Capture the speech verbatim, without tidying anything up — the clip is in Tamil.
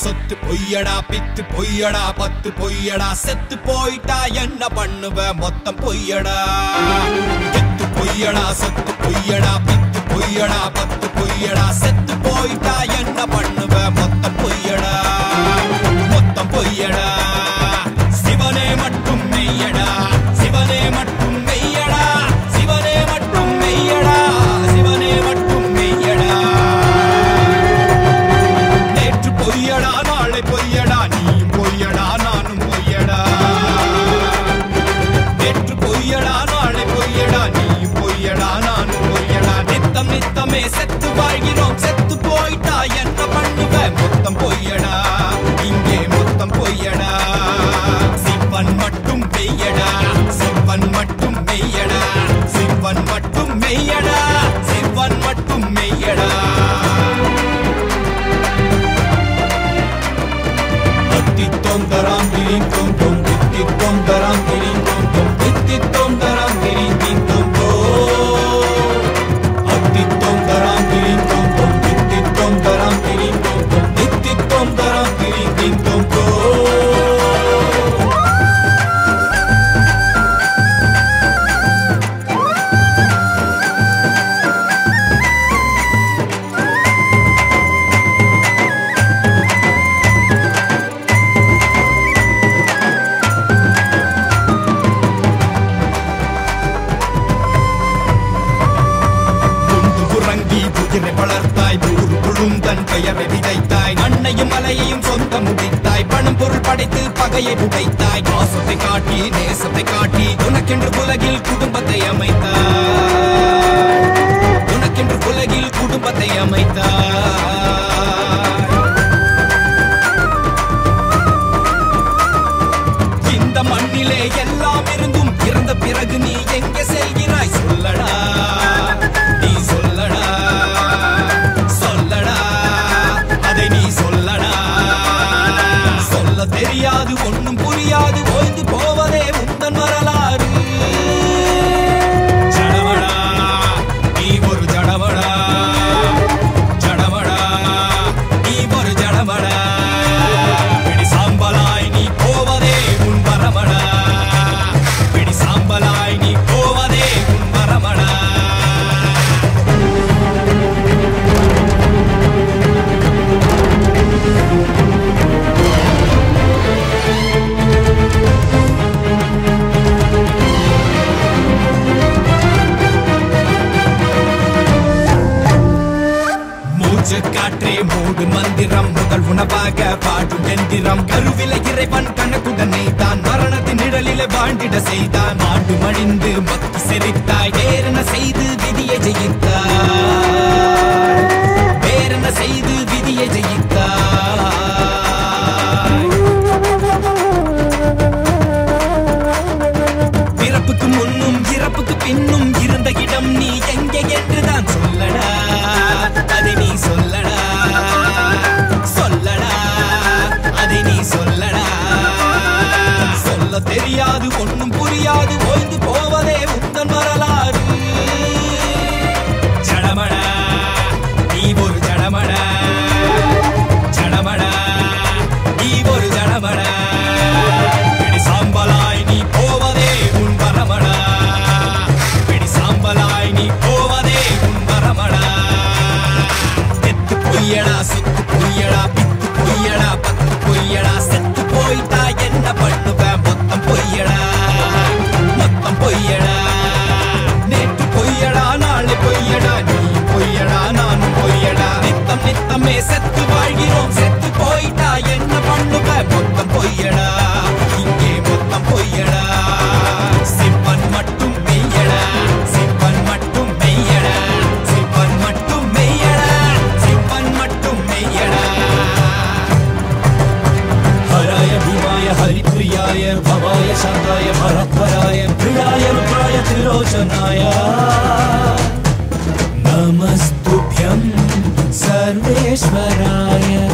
சொத்து பொய்யடா பித்து பொய்யடா பத்து பொய்யடா செத்து போயிட்டா என்ன பண்ணுவ மொத்தம் பொய்யடா எத்து பொய்யடா சொத்து பொய்யடா பித்து பொய்யடா பத்து பொய்யடா செத்து போயிட்டா என்ன பண்ணுவ மொத்தம் பொய்யடா மொத்தம் பொய்யடா சிவனே மட்டும் மெய்யடா சிவனே மட்டும் மெய்யடா சிவனே மட்டும் மெய்யடா சிவனே மட்டும் மெய்யடா நேற்று பொய்யடா நாளை பொய்யடா நீயும் பொய்யடா நானும் பொய்யடா நேற்று பொய்யடா நாளை பொய்யடா நீயும் பொய்யடா நானும் பொய்யடா நித்தம் நித்தமே செத்து வாழ்கிறோம் செத்து போயிட்டா என்ன பண்ணுவ மொத்தம் பொய்யடா இங்கே மொத்தம் பொய்யடா சிவன் மட்டும் மெய்யடா சிவன் மட்டும் மெய்யடா சிவன் மட்டும் மெய்யடா சிவன் மட்டும் மெய்யடா தித்தித்தோம் தராம் திரிங் தோம் தோம் தித்தித்தோம் தராம் திரிங் தோம் தோம் தித்தித்தோம் தராம் திரிங் திங் தோம் தோம் அத்தித்தோம் தராம் திரிங் தோம் தோம் தித்தித்தோம் தராம் திரிங் தோம் தோம் தித்தித்தோம் தராம் திரிங் திங் தோம் தோம் வளர்த்தாய் ஊரு புழுந்தன் பெயரை விதைத்தாய் மண்ணையும் மலையையும் சொந்த முடித்தாய் பணம் பொருள் படைத்து பகையை புடைத்தாய் பாசத்தை காட்டி நேசத்தை காட்டி உனக்கென்று உலகில் குடும்பத்தை அமைத்தாய் உனக்கென்று உலகில் குடும்பத்தை அமைத்தாய் இந்த மண்ணிலே எல்லாம் இருந்தும் இறந்த பிறகு நீ எங்கே செல்கிறாய் சொல்லடா நீ சொல்லடா தெரியாது ஒண்ணும் புரியாது ஓய்ந்து போவதே உந்தன் வரலாறு ஜடவடா நீ ஒரு ஜடவடா ஜடவடா நீ ஒரு ஜடவடா பிடி சாம்பலாய் நீ போவதே உன் வரமடா பிடி சாம்பலாய் நீ போவதே உன் வரமடா காற்றே மூடு மந்திரம் முதல் உணவாக பாடும் எந்திரம் கருவிலை இறைவன் கணக்குடனே தான் மரணத்தின் நிழலிலே வாழ்ந்திட செய்தான் மாண்டு மழிந்து மக்கு செறித்தாய் வேறென்ன செய்து விதியை ஜெயித்தாய் வேறென்ன செய்து விதியை ஜெயித்தாய் பிறப்புக்கு முன்னும் இறப்புக்கு பின்னும் இருந்த இடம் நீ எங்கே என்றுதான் சொல்லடா அதை நீ சொல்லடா சொல்லடா அதை நீ சொல்லடா சொல்ல தெரியாது ஒண்ணும் புரியாது ஓய்ந்து போவதே உந்தன் வரலாறு ஜடமடா நீ ஒரு ஜடமடா ஜடமடா நீ ஒரு ஜடமடா பிடி சாம்பலாய் நீ போவதே உன் வரமடா பிடி சாம்பலாய் நீ போவதே உன் வரமடா பொய்யடா சொத்து பொய்யடா பித்து பொய்யடா பத்து பொய்யடா செத்து போயிட்டா என்ன பண்ணுவ மொத்தம் பொய்யடா மொத்தம் பொய்யடா நேற்று பொய்யடா நாளை பொய்யடா நீ பொய்யடா நானும் பொய்யடா நித்தம் நித்தமே செத்து வாழ்கிறோம் செத்து போயிட்டா என்ன பண்ணுவ மொத்தம் பொய்யடா இங்கே மொத்தம் பொய்யடா சிவன் மட்டும் மெய்யடா சிவன் மட்டும் மெய்யடா சிவன் மட்டும் மெய்யடா हराय भीमाय हरिप्रियाय भवाय शान्ताय भरत्वराय प्रियाय रुद्राय त्रिलोचनाय नमस्तुभ्यं सर्वेश्वराय।